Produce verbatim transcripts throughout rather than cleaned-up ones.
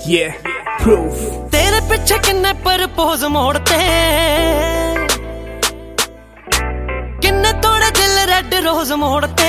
Yeah, proof. तेरे पिछे किन्ने प्रपोज मोड़ते, किन्ने तोड़े दिल रेड रोज मोड़ते।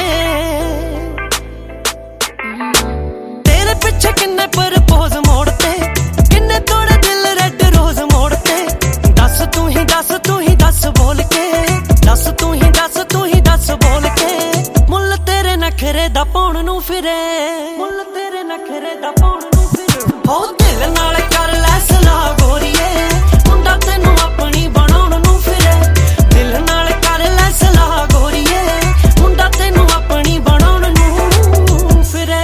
तेरे पिछे किन्ने प्रपोज मोड़ते, किन्ने तोड़े दिल रेड रोज मोड़ते। दस तू ही दस तू ही दस बोल के, दस तू ही दस तू ही दस बोल के। मुल तेरे नखरे दा पाउण नूं फिरे, मुल तेरे नखरे दा पाउण नूं फिरे। हो दिल नाल कर लै सलाह गोरीए, मुंडा तैनू अपनी बनाउण नूं फिरे। दिल नाल कर लै सलाह गोरीए, मुंडा तैनू अपनी बनाउण नूं फिरे।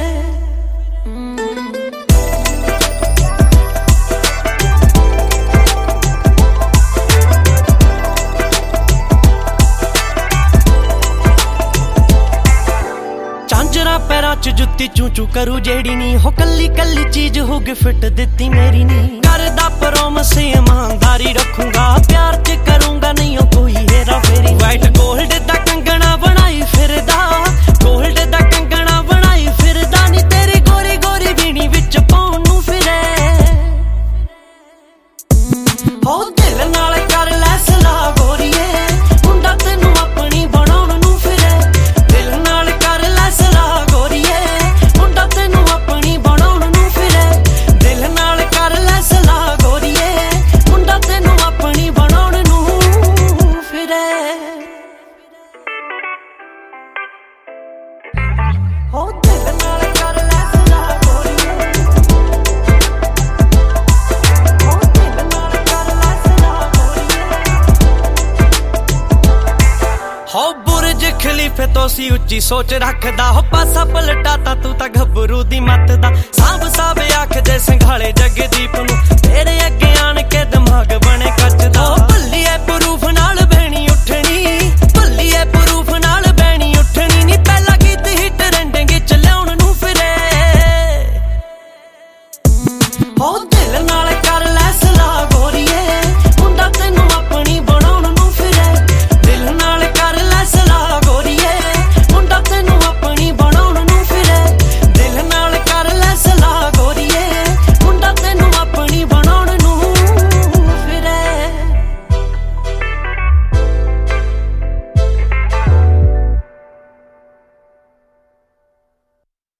झांजरा पैरां च जुत्ती चू चू करू जेड़ी नी, हो कल्ली कल्ली चीज हो गिफ्ट दित्ती मेरी नी। करदा प्रॉमिस ईमानदारी रखूंगा, प्यार च करूंगा नहीं कोई हेरा फेरी। वाइट गोल्ड दा कंगना बनाई फिरदा, गोल्ड दा कंगना बनाई फिरदा। नी तेरी गोरी गोरी बीनी विच पाउण नूं फिरे। हो दिल नाल कर लै सलाह गोरीए, मुंडा तैनू अपनी बनाउण नूं फिरे। दिल नाल कर लै सलाह गोरीए, मुंडा तैनू अपनी बनाउण नूं फिरे। दिल नाल कर लै सलाह गोरीए, मुंडा तैनू अपनी बनाउण नूं फिरे। हो दिल नाल कर लै सलाह गोरीए, हो दिल नाल कर लै सलाह गोरीए। हो बुर्ज खलीफे तो सी उच्ची सोच रखदा, हो पासा पलटाता तू तां घबरू दी मत दा। साब साब आखदे संघाले जगदीप नूं, तेरे अगे आण के दिमाग बने कचदा। भल्लीए प्रूफ नाल बहनी उठनी, भल्लीए प्रूफ नाल बहनी उठनी। नी पहला गीत ही ट्रेंडिंग च लिआउण नूं फिरे। हो